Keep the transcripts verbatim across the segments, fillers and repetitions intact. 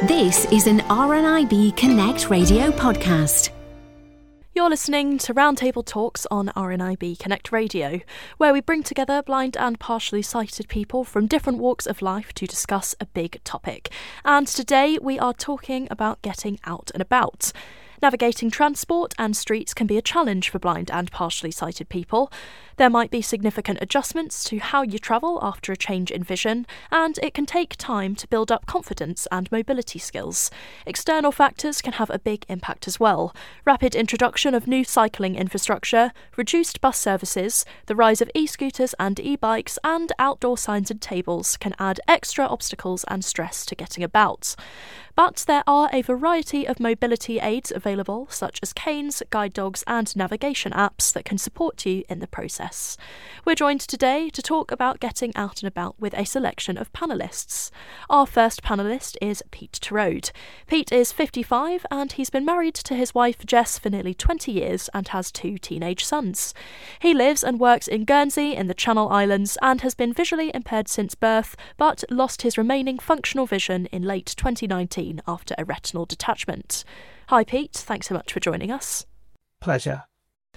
This is an R N I B Connect radio podcast. You're listening to Roundtable Talks on R N I B Connect Radio, where we bring together blind and partially sighted people from different walks of life to discuss a big topic. And today we are talking about getting out and about. Navigating transport and streets can be a challenge for blind and partially sighted people. There might be significant adjustments to how you travel after a change in vision, and it can take time to build up confidence and mobility skills. External factors can have a big impact as well. Rapid introduction of new cycling infrastructure, reduced bus services, the rise of e-scooters and e-bikes, and outdoor signs and tables can add extra obstacles and stress to getting about. But there are a variety of mobility aids available, such as canes, guide dogs and navigation apps that can support you in the process. We're joined today to talk about getting out and about with a selection of panellists. Our first panellist is Pete Torode. Pete is fifty-five and he's been married to his wife Jess for nearly twenty years and has two teenage sons. He lives and works in Guernsey in the Channel Islands and has been visually impaired since birth, but lost his remaining functional vision in late twenty nineteen after a retinal detachment. Hi Pete, thanks so much for joining us. Pleasure.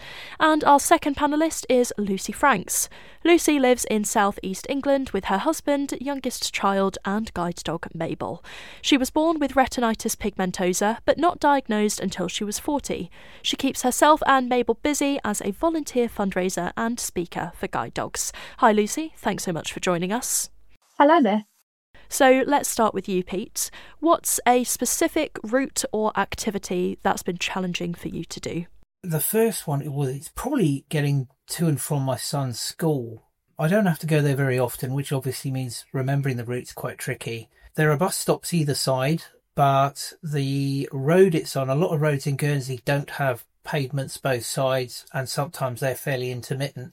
And our second panellist is Lucy Franks. Lucy lives in South East England with her husband, youngest child and guide dog Mabel. She was born with retinitis pigmentosa but not diagnosed until she was forty. She keeps herself and Mabel busy as a volunteer fundraiser and speaker for guide dogs. Hi Lucy, thanks so much for joining us. Hello there. So let's start with you, Pete. What's a specific route or activity that's been challenging for you to do? The first one, it was it's probably getting to and from my son's school. I don't have to go there very often, which obviously means remembering the route's quite tricky. There are bus stops either side, but the road it's on, a lot of roads in Guernsey don't have pavements both sides, and sometimes they're fairly intermittent.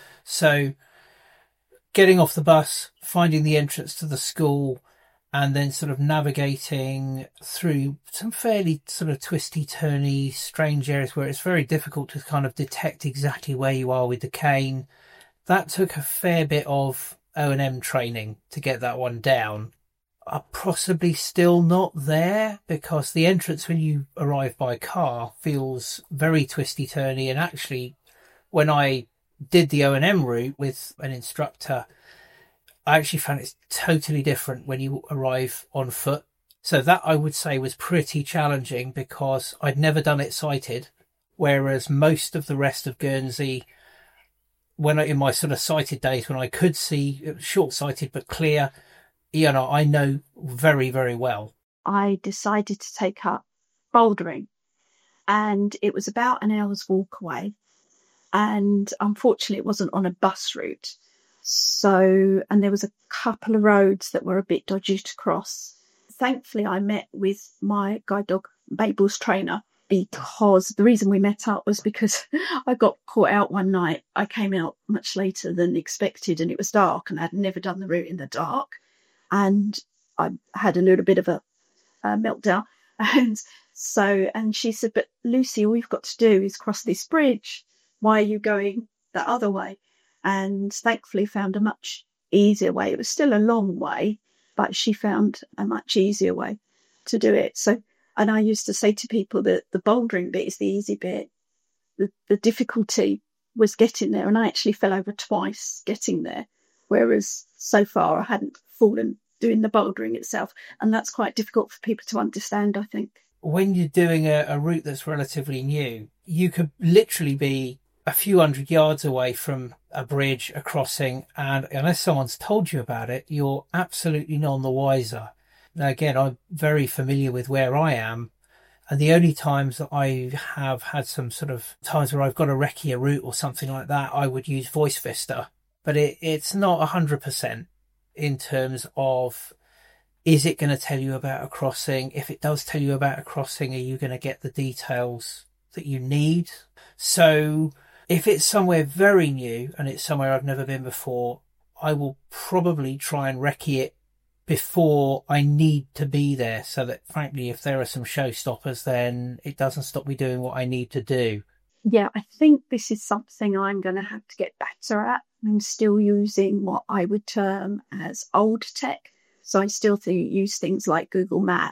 So getting off the bus, finding the entrance to the school, and then sort of navigating through some fairly sort of twisty, turny, strange areas where it's very difficult to kind of detect exactly where you are with the cane. That took a fair bit of O and M training to get that one down. I'm possibly still not there because the entrance when you arrive by car feels very twisty, turny, and actually when I did the O and M route with an instructor, I actually found it's totally different when you arrive on foot. So that I would say was pretty challenging because I'd never done it sighted, whereas most of the rest of Guernsey, when I, in my sort of sighted days when I could see, it was short-sighted but clear, you know, I know very, very well. I decided to take up bouldering and it was about an hour's walk away. And unfortunately, it wasn't on a bus route. So, and there was a couple of roads that were a bit dodgy to cross. Thankfully, I met with my guide dog, Mabel's trainer, because the reason we met up was because I got caught out one night. I came out much later than expected and it was dark and I'd never done the route in the dark. And I had a little bit of a, a meltdown. And so, and she said, but Lucy, all you've got to do is cross this bridge. Why are you going the other way? And thankfully found a much easier way. It was still a long way, but she found a much easier way to do it. So, and I used to say to people that the bouldering bit is the easy bit. The, the difficulty was getting there. And I actually fell over twice getting there, whereas so far I hadn't fallen doing the bouldering itself. And that's quite difficult for people to understand, I think. When you're doing a, a route that's relatively new, you could literally be a few hundred yards away from a bridge, a crossing, and unless someone's told you about it, you're absolutely none the wiser. Now, again, I'm very familiar with where I am, and the only times that I have had some sort of times where I've got to recce a route or something like that, I would use Voice Vista, but it, it's not one hundred percent in terms of, is it going to tell you about a crossing? If it does tell you about a crossing, are you going to get the details that you need? So if it's somewhere very new and it's somewhere I've never been before, I will probably try and recce it before I need to be there so that, frankly, if there are some showstoppers, then it doesn't stop me doing what I need to do. Yeah, I think this is something I'm going to have to get better at. I'm still using what I would term as old tech. So I still th- use things like Google Maps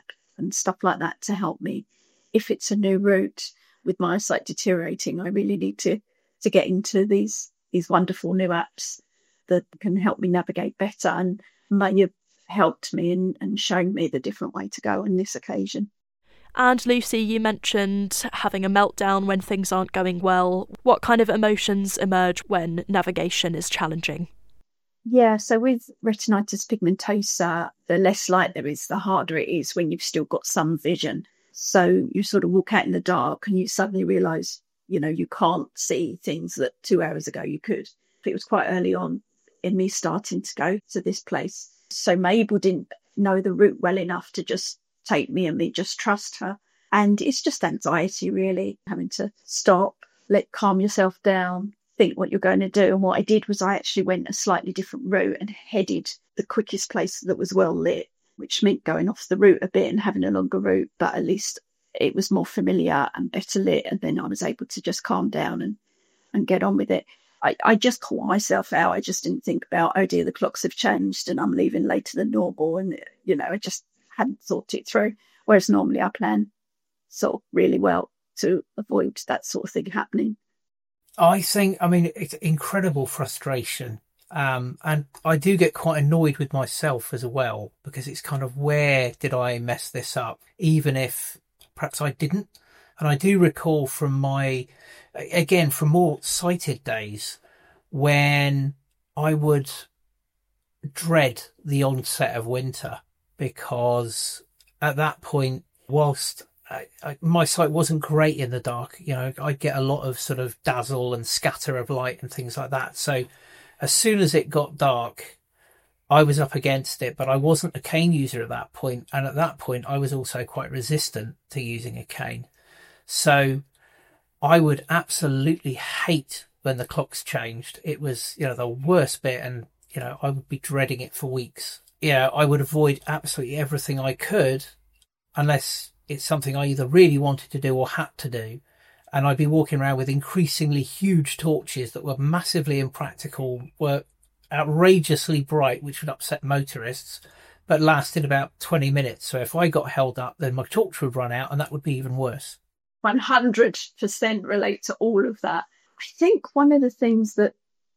and stuff like that to help me. If it's a new route with my eyesight deteriorating, I really need to, to get into these, these wonderful new apps that can help me navigate better, and may have helped me in, and shown me the different way to go on this occasion. And Lucy, you mentioned having a meltdown when things aren't going well. What kind of emotions emerge when navigation is challenging? Yeah, so with retinitis pigmentosa, the less light there is, the harder it is when you've still got some vision. So you sort of walk out in the dark and you suddenly realise, you know, you can't see things that two hours ago you could. It was quite early on in me starting to go to this place. So Mabel didn't know the route well enough to just take me and me just trust her. And it's just anxiety, really, having to stop, let calm yourself down, think what you're going to do. And what I did was I actually went a slightly different route and headed the quickest place that was well lit, which meant going off the route a bit and having a longer route, but at least it was more familiar and better lit. And then I was able to just calm down and, and get on with it. I, I just caught myself out. I just didn't think about, oh dear, the clocks have changed and I'm leaving later than normal. And, you know, I just hadn't thought it through. Whereas normally I plan sort of really well to avoid that sort of thing happening. I think, I mean, it's incredible frustration. Um, and I do get quite annoyed with myself as well, because it's kind of, where did I mess this up? Even if perhaps I didn't. And I do recall from my, again, from more sighted days, when I would dread the onset of winter, because at that point, whilst I, I, my sight wasn't great in the dark, you know, I'd get a lot of sort of dazzle and scatter of light and things like that. So as soon as it got dark, I was up against it, but I wasn't a cane user at that point. And at that point, I was also quite resistant to using a cane. So I would absolutely hate when the clocks changed. It was, you know, the worst bit, and, you know, I would be dreading it for weeks. Yeah, I would avoid absolutely everything I could, unless it's something I either really wanted to do or had to do. And I'd be walking around with increasingly huge torches that were massively impractical, were outrageously bright, which would upset motorists, but lasted about twenty minutes. So if I got held up, then my torch would run out, and that would be even worse. one hundred percent relate to all of that. I think one of the things that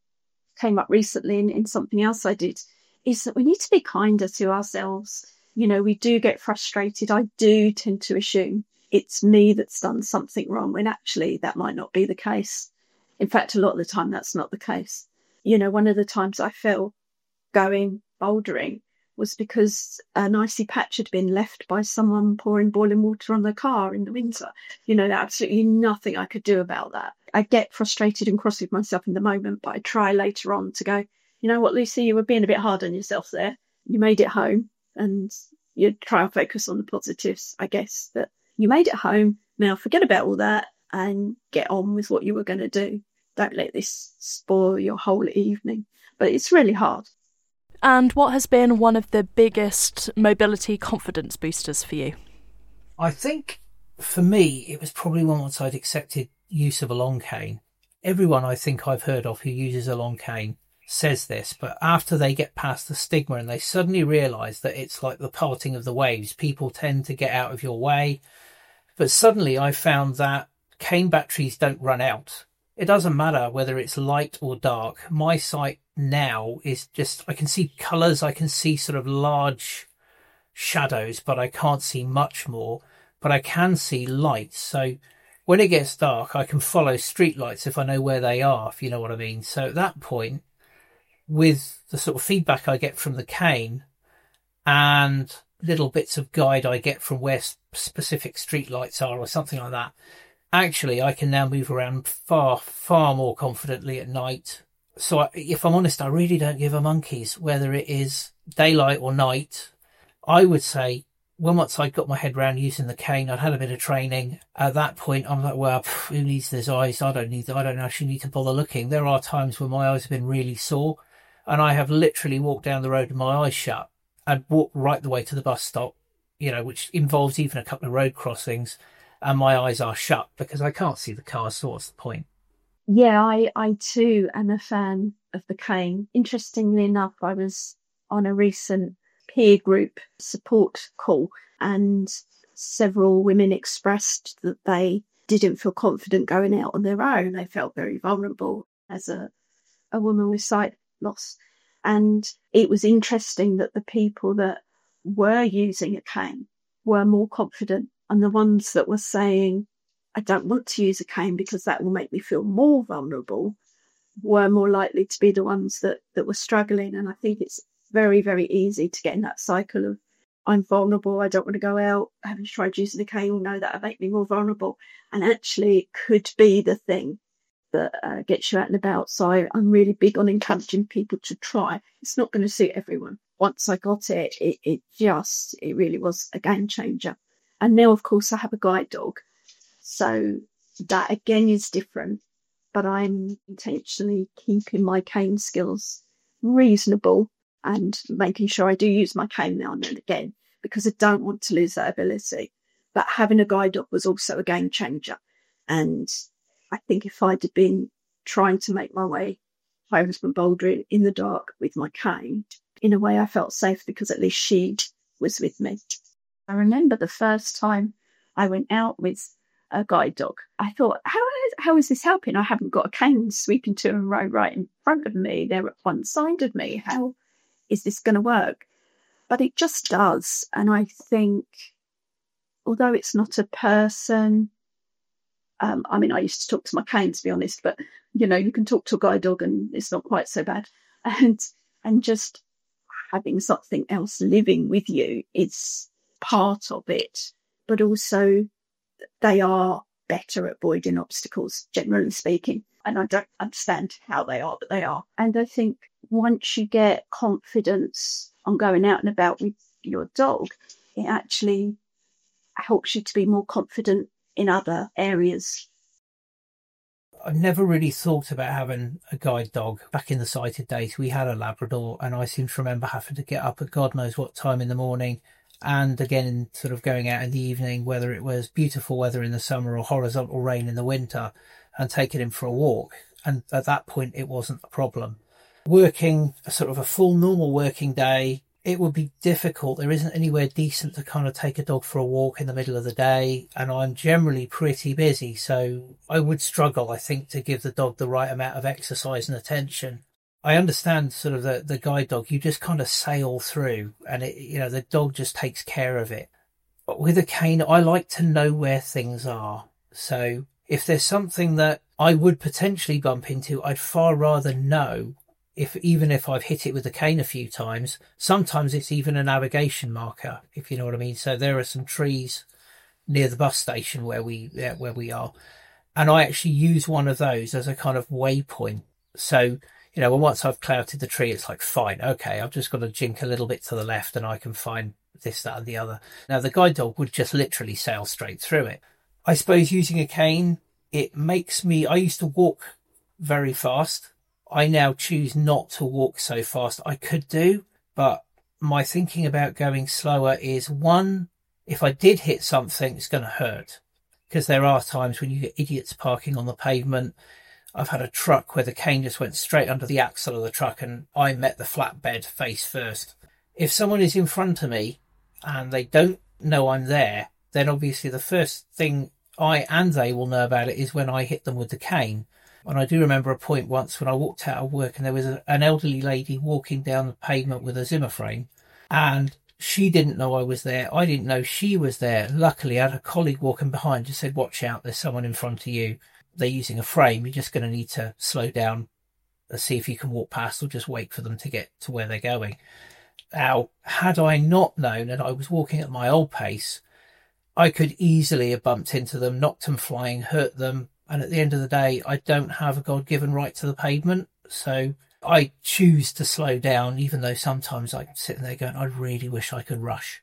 came up recently in, in something else I did is that we need to be kinder to ourselves. You know, we do get frustrated. I do tend to assume it's me that's done something wrong, when actually that might not be the case. In fact, a lot of the time that's not the case. You know, one of the times I fell going bouldering was because an icy patch had been left by someone pouring boiling water on their car in the winter. You know, absolutely nothing I could do about that. I get frustrated and cross with myself in the moment, but I try later on to go, you know what, Lucy, you were being a bit hard on yourself there. You made it home, and you try and focus on the positives, I guess, that you made it home. Now forget about all that and get on with what you were going to do. Don't let this spoil your whole evening. But it's really hard. And what has been one of the biggest mobility confidence boosters for you? I think for me, it was probably once I'd accepted use of a long cane. Everyone I think I've heard of who uses a long cane says this, but after they get past the stigma and they suddenly realise that it's like the parting of the waves, people tend to get out of your way. But suddenly I found that cane batteries don't run out. It doesn't matter whether it's light or dark. My sight now is just, I can see colours, I can see sort of large shadows, but I can't see much more. But I can see lights. So when it gets dark, I can follow street lights if I know where they are, if you know what I mean. So at that point, with the sort of feedback I get from the cane and little bits of guide I get from where specific street lights are or something like that, actually I can now move around far, far more confidently at night. So I, if I'm honest, I really don't give a monkeys whether it is daylight or night. I would say, when once I got my head around using the cane, I'd had a bit of training. At that point, I'm like, well, pff, who needs these eyes? I don't need. I don't actually need to bother looking. There are times when my eyes have been really sore, and I have literally walked down the road with my eyes shut and walked right the way to the bus stop, you know, which involves even a couple of road crossings, and my eyes are shut because I can't see the cars. So what's the point? Yeah, I, I too am a fan of the cane. Interestingly enough, I was on a recent peer group support call, and several women expressed that they didn't feel confident going out on their own. They felt very vulnerable as a, a woman with sight loss. And it was interesting that the people that were using a cane were more confident, and the ones that were saying, I don't want to use a cane because that will make me feel more vulnerable, were more likely to be the ones that, that were struggling. And I think it's very, very easy to get in that cycle of, I'm vulnerable, I don't want to go out, having tried using a cane will know that will make me more vulnerable. And actually it could be the thing that uh, gets you out and about. So I, I'm really big on encouraging people to try. It's not going to suit everyone. Once I got it, it, it just, it really was a game changer. And now, of course, I have a guide dog. So that again is different, but I'm intentionally keeping my cane skills reasonable and making sure I do use my cane now and then again, because I don't want to lose that ability. But having a guide dog was also a game changer. And I think if I'd have been trying to make my way home from bouldering in the dark with my cane, in a way I felt safe because at least she was with me. I remember the first time I went out with a guide dog, I thought, how is, how is this helping? I haven't got a cane sweeping to and row right in front of me. They're at one side of me. How is this going to work? But it just does. And I think, although it's not a person, um, I mean, I used to talk to my cane, to be honest, but, you know, you can talk to a guide dog and it's not quite so bad. And, and just having something else living with you is part of it. But also they are better at avoiding obstacles, generally speaking. And I don't understand how they are, but they are. And I think once you get confidence on going out and about with your dog, it actually helps you to be more confident in other areas. I've never really thought about having a guide dog. Back in the sighted days, we had a Labrador, and I seem to remember having to get up at God knows what time in the morning, and again sort of going out in the evening, whether it was beautiful weather in the summer or horizontal rain in the winter, and taking him for a walk. And at that point, it wasn't a problem. Working a sort of a full normal working day, it would be difficult. There isn't anywhere decent to kind of take a dog for a walk in the middle of the day, and I'm generally pretty busy, so I would struggle, I think, to give the dog the right amount of exercise and attention. I understand sort of the, the guide dog, you just kind of sail through, and it, you know, the dog just takes care of it. But with a cane, I like to know where things are. So if there's something that I would potentially bump into, I'd far rather know. If even if I've hit it with the cane a few times, sometimes it's even a navigation marker, if you know what I mean. So there are some trees near the bus station where we yeah, where we are, and I actually use one of those as a kind of waypoint. So, you know, once I've clouted the tree, it's like, fine, okay, I've just got to jink a little bit to the left and I can find this, that and the other. Now, the guide dog would just literally sail straight through it. I suppose using a cane, it makes me, I used to walk very fast. I now choose not to walk so fast. I could do, but my thinking about going slower is, one, if I did hit something, it's going to hurt. Because there are times when you get idiots parking on the pavement. I've had a truck where the cane just went straight under the axle of the truck and I met the flatbed face first. If someone is in front of me and they don't know I'm there, then obviously the first thing I and they will know about it is when I hit them with the cane. And I do remember a point once when I walked out of work and there was a, an elderly lady walking down the pavement with a Zimmer frame, and she didn't know I was there. I didn't know she was there. Luckily, I had a colleague walking behind who said, watch out, there's someone in front of you. They're using a frame. You're just going to need to slow down and see if you can walk past, or just wait for them to get to where they're going. Now, had I not known that I was walking at my old pace, I could easily have bumped into them, knocked them flying, hurt them. And at the end of the day, I don't have a God-given right to the pavement. So I choose to slow down, even though sometimes I'm sitting there going, I really wish I could rush.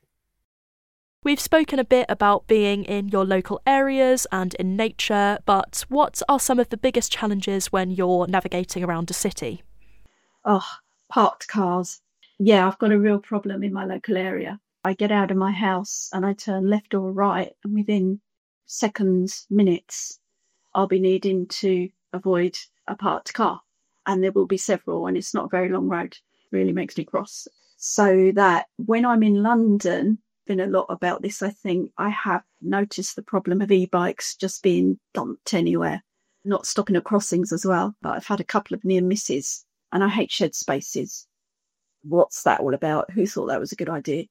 We've spoken a bit about being in your local areas and in nature, but what are some of the biggest challenges when you're navigating around a city? Oh, parked cars. Yeah, I've got a real problem in my local area. I get out of my house and I turn left or right, and within seconds, minutes, I'll be needing to avoid a parked car, and there will be several, and it's not a very long road. It really makes me cross. So that when I'm in London, been a lot about this, I think. I have noticed the problem of e-bikes just being dumped anywhere, not stopping at crossings as well. But I've had a couple of near misses, and I hate shed spaces. What's that all about? Who thought that was a good idea?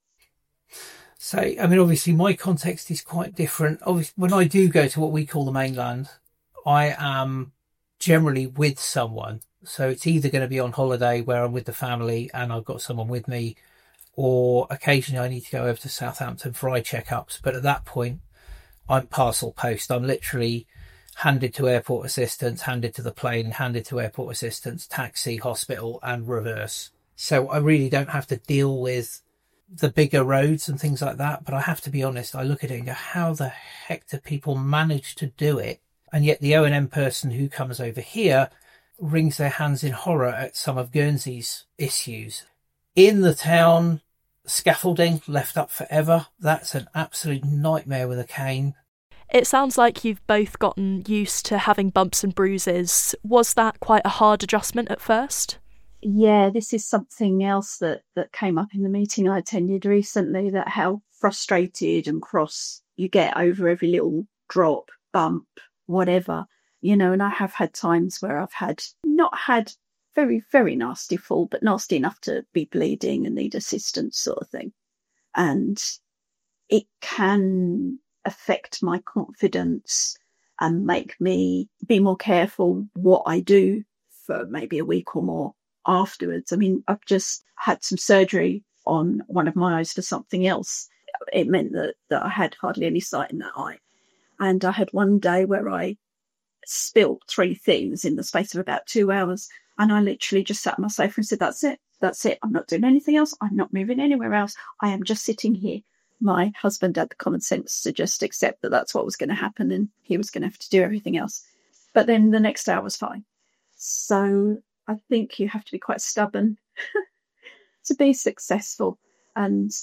So, I mean, obviously my context is quite different. Obviously, when I do go to what we call the mainland, I am generally with someone. So it's either going to be on holiday where I'm with the family and I've got someone with me, or occasionally I need to go over to Southampton for eye checkups. But at that point, I'm parcel post. I'm literally handed to airport assistants, handed to the plane, handed to airport assistants, taxi, hospital, and reverse. So I really don't have to deal with the bigger roads and things like that. But I have to be honest, I look at it and go, how the heck do people manage to do it? And yet the O and M person who comes over here wrings their hands in horror at some of Guernsey's issues. In the town, scaffolding left up forever. That's an absolute nightmare with a cane. It sounds like you've both gotten used to having bumps and bruises. Was that quite a hard adjustment at first? Yeah, this is something else that, that came up in the meeting I attended recently, that how frustrated and cross you get over every little drop, bump, whatever, you know, and I have had times where I've had not had very, very nasty fall, but nasty enough to be bleeding and need assistance sort of thing. And it can affect my confidence and make me be more careful what I do for maybe a week or more afterwards. I mean, I've just had some surgery on one of my eyes for something else. It meant that, that I had hardly any sight in that eye. And I had one day where I spilt three things in the space of about two hours. And I literally just sat on my sofa and said, that's it. That's it. I'm not doing anything else. I'm not moving anywhere else. I am just sitting here. My husband had the common sense to just accept that that's what was going to happen and he was going to have to do everything else. But then the next hour was fine. So I think you have to be quite stubborn to be successful. And,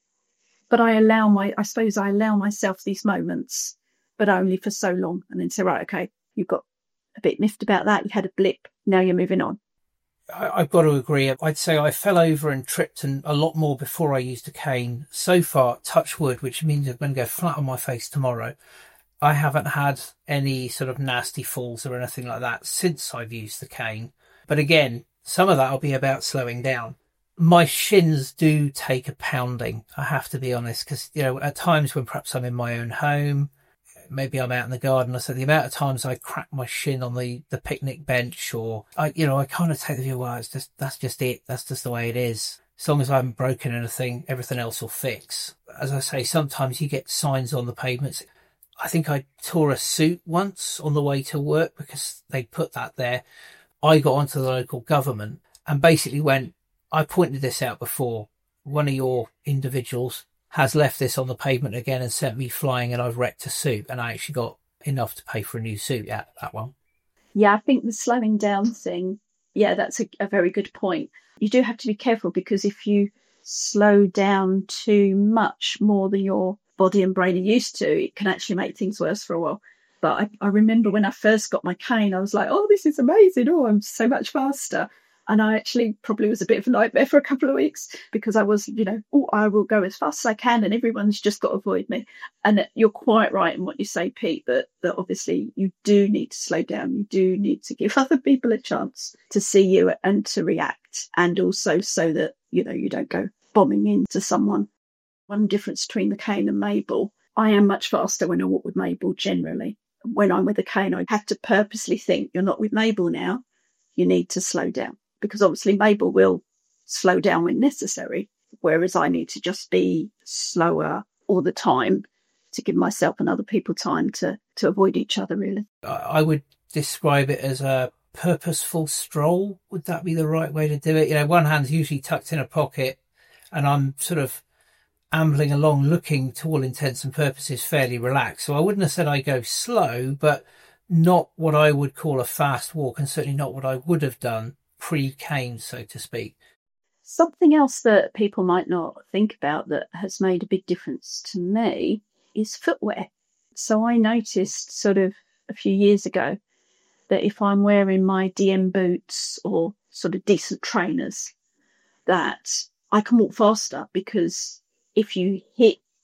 but I allow my, I suppose I allow myself these moments, but only for so long, and then say, right, okay, you got a bit miffed about that. You had a blip. Now you're moving on. I've got to agree. I'd say I fell over and tripped and a lot more before I used a cane. So far, touch wood, which means I'm going to go flat on my face tomorrow, I haven't had any sort of nasty falls or anything like that since I've used the cane. But again, some of that will be about slowing down. My shins do take a pounding, I have to be honest, because, you know, at times when perhaps I'm in my own home, maybe I'm out in the garden, or so the amount of times I crack my shin on the, the picnic bench, or I, you know, I kind of take the view, well, it's just, that's just it. That's just the way it is. As long as I haven't broken anything, everything else will fix. As I say, sometimes you get signs on the pavements. I think I tore a suit once on the way to work because they put that there. I got onto the local government and basically went, I pointed this out before. One of your individuals has left this on the pavement again and sent me flying, and I've wrecked a suit, and I actually got enough to pay for a new suit at that one. Yeah, I think the slowing down thing, yeah, that's a, a very good point. You do have to be careful, because if you slow down too much, more than your body and brain are used to, it can actually make things worse for a while. But I, I remember when I first got my cane, I was like, oh, this is amazing. Oh, I'm so much faster. And I actually probably was a bit of a nightmare for a couple of weeks, because I was, you know, oh, I will go as fast as I can and everyone's just got to avoid me. And you're quite right in what you say, Pete, that, that obviously you do need to slow down. You do need to give other people a chance to see you and to react. And also so that, you know, you don't go bombing into someone. One difference between the cane and Mabel, I am much faster when I walk with Mabel generally. When I'm with a cane, I have to purposely think, you're not with Mabel now. You need to slow down. Because obviously Mabel will slow down when necessary, whereas I need to just be slower all the time to give myself and other people time to, to avoid each other, really. I would describe it as a purposeful stroll. Would that be the right way to do it? You know, one hand's usually tucked in a pocket and I'm sort of ambling along looking, to all intents and purposes, fairly relaxed. So I wouldn't have said I go slow, but not what I would call a fast walk, and certainly not what I would have done pre-cane, so to speak. Something else that people might not think about that has made a big difference to me is footwear. So I noticed sort of a few years ago that if I'm wearing my D M boots or sort of decent trainers, that I can walk faster, because if you hit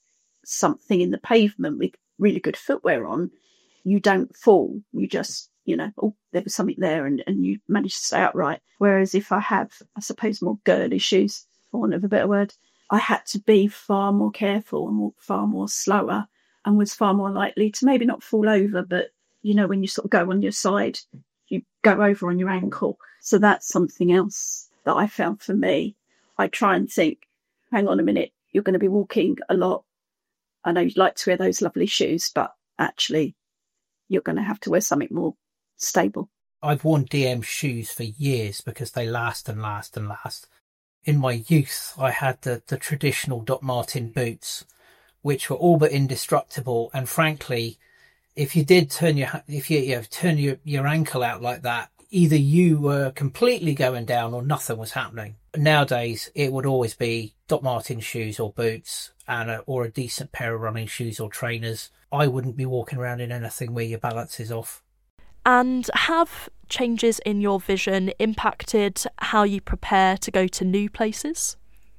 something in the pavement with really good footwear on, you don't fall. You just, you know, oh, there was something there, and, and you manage to stay upright. Whereas if I have, I suppose, more girly shoes, for want of a better word, I had to be far more careful and walk far more slower, and was far more likely to maybe not fall over, but, you know, when you sort of go on your side, you go over on your ankle. So that's something else that I found for me. I try and think, hang on a minute, you're going to be walking a lot. I know you'd like to wear those lovely shoes, but actually you're going to have to wear something more stable. I've worn D M shoes for years because they last and last and last. In my youth, I had the, the traditional Doc Martin boots, which were all but indestructible. And frankly, if you did turn your if you, you know, turn your, your ankle out like that, either you were completely going down or nothing was happening. Nowadays, it would always be Doc Martin shoes or boots, and a, or a decent pair of running shoes or trainers. I wouldn't be walking around in anything where your balance is off. And have changes in your vision impacted how you prepare to go to new places?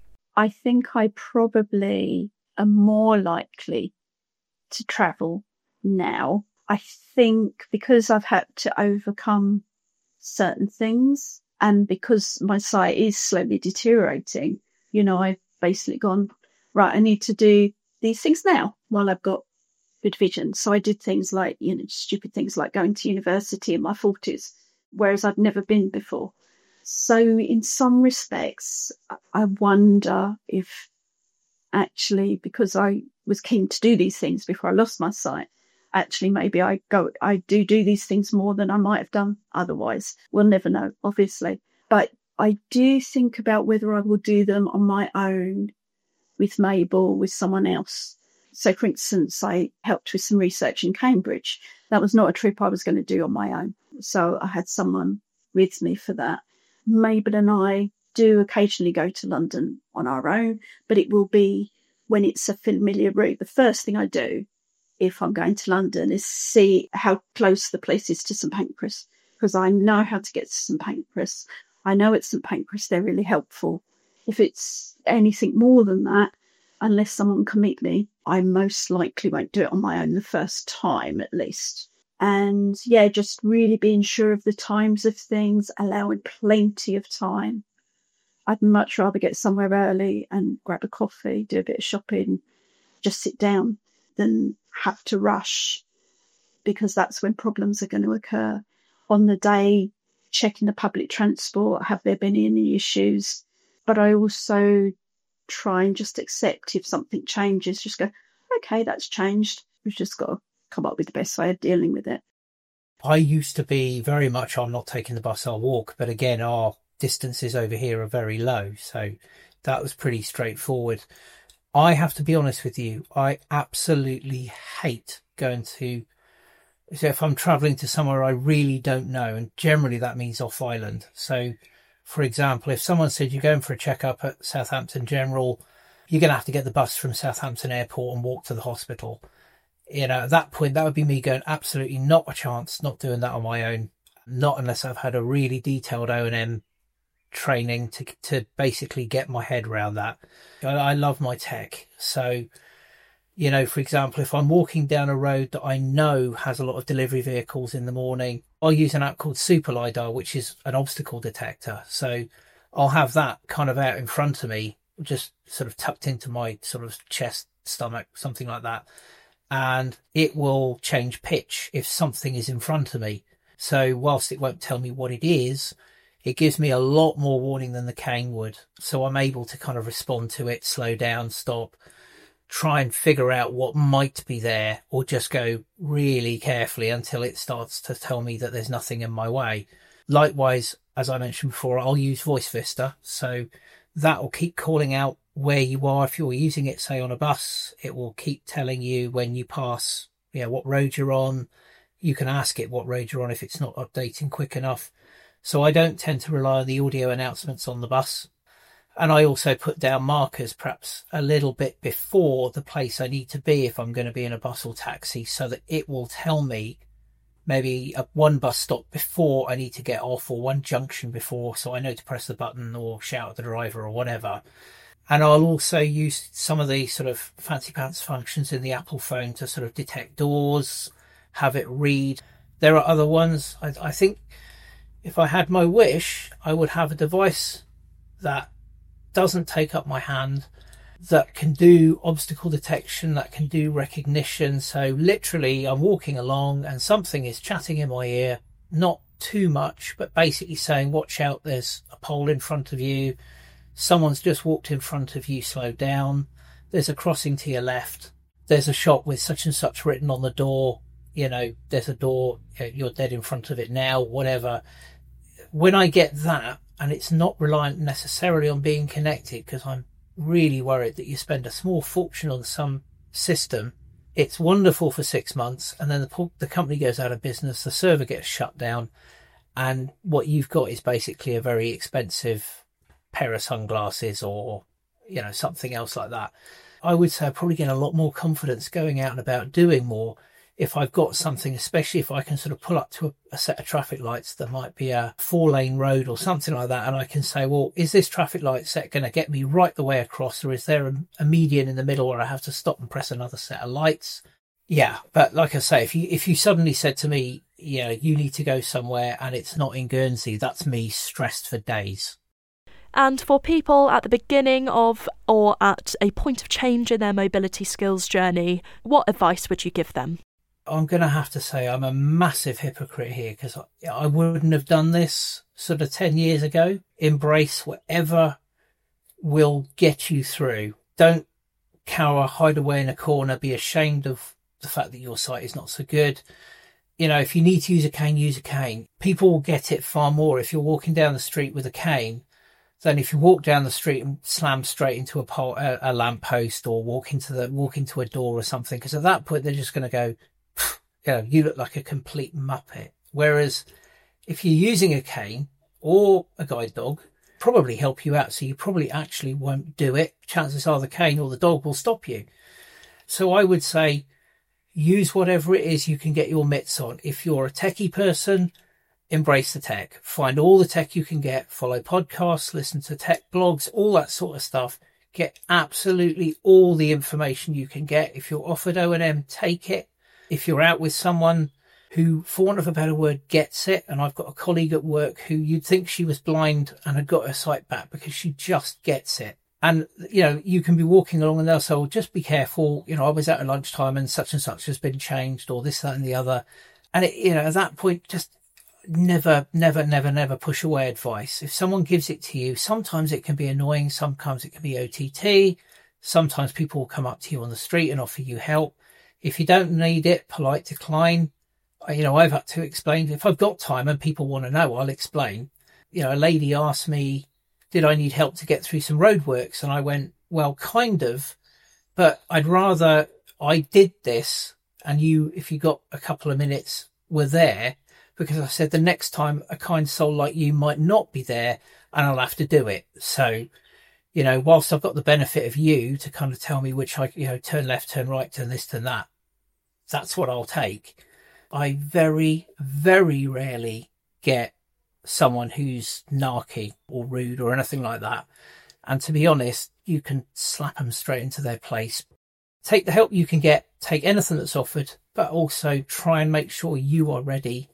I think I probably am more likely to travel now. I think because I've had to overcome certain things, and because my sight is slowly deteriorating, you know, I've basically gone, right, I need to do these things now while I've got good vision. So I did things like, you know, stupid things like going to university in my forties, whereas I'd never been before. So in some respects, I wonder if actually, because I was keen to do these things before I lost my sight, actually maybe I go, I do do these things more than I might have done otherwise. We'll never know, obviously. But I do think about whether I will do them on my own, with Mabel, with someone else. So, for instance, I helped with some research in Cambridge. That was not a trip I was going to do on my own. So I had someone with me for that. Mabel and I do occasionally go to London on our own, but it will be when it's a familiar route. The first thing I do if I'm going to London is see how close the place is to St Pancras, because I know how to get to St Pancras. I know at St Pancras they're really helpful. If it's anything more than that, unless someone can meet me, I most likely won't do it on my own the first time, at least. And yeah, just really being sure of the times of things, allowing plenty of time. I'd much rather get somewhere early and grab a coffee, do a bit of shopping, just sit down, than have to rush, because that's when problems are going to occur. On the day, checking the public transport, have there been any issues? But I also try and just accept if something changes, just go, okay, that's changed. We've just got to come up with the best way of dealing with it. I used to be very much, I'm not taking the bus, I'll walk. But again, our distances over here are very low. So that was pretty straightforward. I have to be honest with you, I absolutely hate going to, so if I'm travelling to somewhere I really don't know, and generally that means off island. So, for example, if someone said you're going for a checkup at Southampton General, you're going to have to get the bus from Southampton Airport and walk to the hospital. You know, at that point, that would be me going, absolutely not a chance, not doing that on my own. Not unless I've had a really detailed O and M training to to basically get my head around that. I, I love my tech. So, you know, for example, if I'm walking down a road that I know has a lot of delivery vehicles in the morning, I'll use an app called Super LiDAR, which is an obstacle detector. So I'll have that kind of out in front of me, just sort of tucked into my sort of chest, stomach, something like that. And it will change pitch if something is in front of me. So whilst it won't tell me what it is, it gives me a lot more warning than the cane would. So I'm able to kind of respond to it, slow down, stop, try and figure out what might be there, or just go really carefully until it starts to tell me that there's nothing in my way. Likewise, as I mentioned before, I'll use Voice Vista. So that will keep calling out where you are. If you're using it, say, on a bus, it will keep telling you when you pass, you know, what road you're on. You can ask it what road you're on if it's not updating quick enough. So I don't tend to rely on the audio announcements on the bus. And I also put down markers perhaps a little bit before the place I need to be if I'm going to be in a bus or taxi, so that it will tell me maybe a one bus stop before I need to get off, or one junction before, so I know to press the button or shout at the driver or whatever. And I'll also use some of the sort of fancy pants functions in the Apple phone to sort of detect doors, have it read. There are other ones. I, I think if I had my wish, I would have a device that doesn't take up my hand, that can do obstacle detection, that can do recognition. So literally I'm walking along and something is chatting in my ear, not too much, but basically saying, watch out, there's a pole in front of you. Someone's just walked in front of you, slow down. There's a crossing to your left. There's a shop with such and such written on the door. You know, there's a door, you're dead in front of it now, whatever. When I get that, and it's not reliant necessarily on being connected, because I'm really worried that you spend a small fortune on some system. It's wonderful for six months, and then the, the company goes out of business, the server gets shut down, and what you've got is basically a very expensive pair of sunglasses or, you know, something else like that. I would say I probably get a lot more confidence going out and about doing more if I've got something, especially if I can sort of pull up to a, a set of traffic lights. There might be a four lane road or something like that, and I can say, well, is this traffic light set going to get me right the way across, or is there a, a median in the middle where I have to stop and press another set of lights? Yeah, but like I say, if you if you suddenly said to me, you know, you need to go somewhere and it's not in Guernsey, that's me stressed for days. And for people at the beginning of or at a point of change in their mobility skills journey, what advice would you give them? I'm going to have to say I'm a massive hypocrite here, because I, I wouldn't have done this sort of ten years ago. Embrace whatever will get you through. Don't cower, hide away in a corner, be ashamed of the fact that your sight is not so good. You know, if you need to use a cane, use a cane. People will get it far more if you're walking down the street with a cane than if you walk down the street and slam straight into a, pole, a, a lamppost, or walk into the walk into a door or something. Because at that point, they're just going to go, you know, you look like a complete muppet. Whereas if you're using a cane or a guide dog, probably help you out. So you probably actually won't do it. Chances are the cane or the dog will stop you. So I would say use whatever it is you can get your mitts on. If you're a techie person, embrace the tech. Find all the tech you can get. Follow podcasts, listen to tech blogs, all that sort of stuff. Get absolutely all the information you can get. If you're offered O and M, take it. If you're out with someone who, for want of a better word, gets it, and I've got a colleague at work who you'd think she was blind and had got her sight back because she just gets it. And, you know, you can be walking along and they'll say, well, just be careful. You know, I was out at lunchtime and such and such has been changed, or this, that and the other. And, it, you know, at that point, just never, never, never, never push away advice. If someone gives it to you, sometimes it can be annoying. Sometimes it can be O T T. Sometimes people will come up to you on the street and offer you help. If you don't need it, polite decline. You know, I've had to explain. If I've got time and people want to know, I'll explain. You know, a lady asked me, did I need help to get through some roadworks? And I went, well, kind of, but I'd rather I did this and you, if you got a couple of minutes, were there, because I said the next time a kind soul like you might not be there and I'll have to do it. So, you know, whilst I've got the benefit of you to kind of tell me which I, you know, turn left, turn right, turn this, turn that, that's what I'll take. I very, very rarely get someone who's narky or rude or anything like that. And to be honest, you can slap them straight into their place. Take the help you can get, take anything that's offered, but also try and make sure you are ready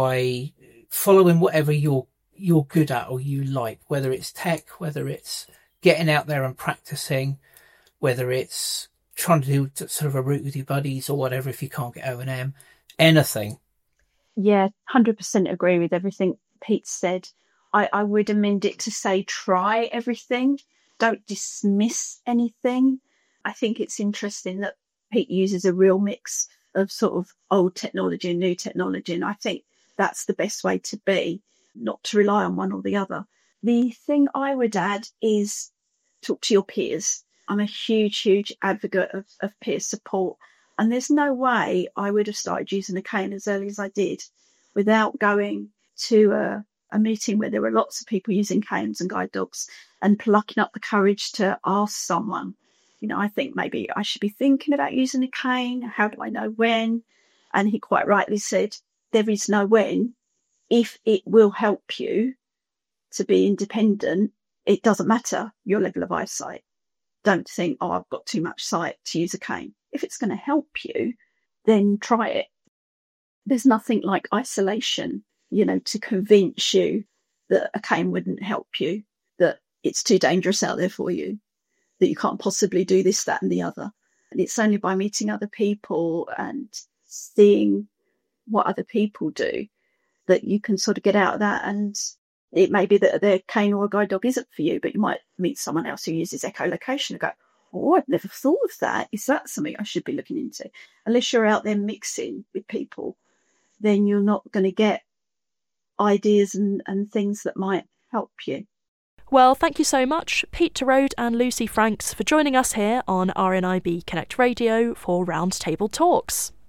by following whatever you're, you're good at or you like, whether it's tech, whether it's getting out there and practicing, whether it's trying to do sort of a route with your buddies or whatever if you can't get O and M, anything. Yeah, one hundred percent agree with everything Pete said. I, I would amend it to say try everything. Don't dismiss anything. I think it's interesting that Pete uses a real mix of sort of old technology and new technology, and I think that's the best way to be, not to rely on one or the other. The thing I would add is talk to your peers. I'm a huge, huge advocate of, of peer support. And there's no way I would have started using a cane as early as I did without going to a, a meeting where there were lots of people using canes and guide dogs and plucking up the courage to ask someone, you know, I think maybe I should be thinking about using a cane. How do I know when? And he quite rightly said, there is no when. If it will help you to be independent, it doesn't matter your level of eyesight. don't think, oh, I've got too much sight to use a cane. If it's going to help you, then try it. There's nothing like isolation, you know, to convince you that a cane wouldn't help you, that it's too dangerous out there for you, that you can't possibly do this, that, and the other. And it's only by meeting other people and seeing what other people do that you can sort of get out of that. And it may be that their cane or a guide dog isn't for you, but you might meet someone else who uses echolocation and go, oh, I've never thought of that. Is that something I should be looking into? Unless you're out there mixing with people, then you're not going to get ideas and, and things that might help you. Well, thank you so much, Pete Torode and Lucy Franks, for joining us here on R N I B Connect Radio for Roundtable Talks.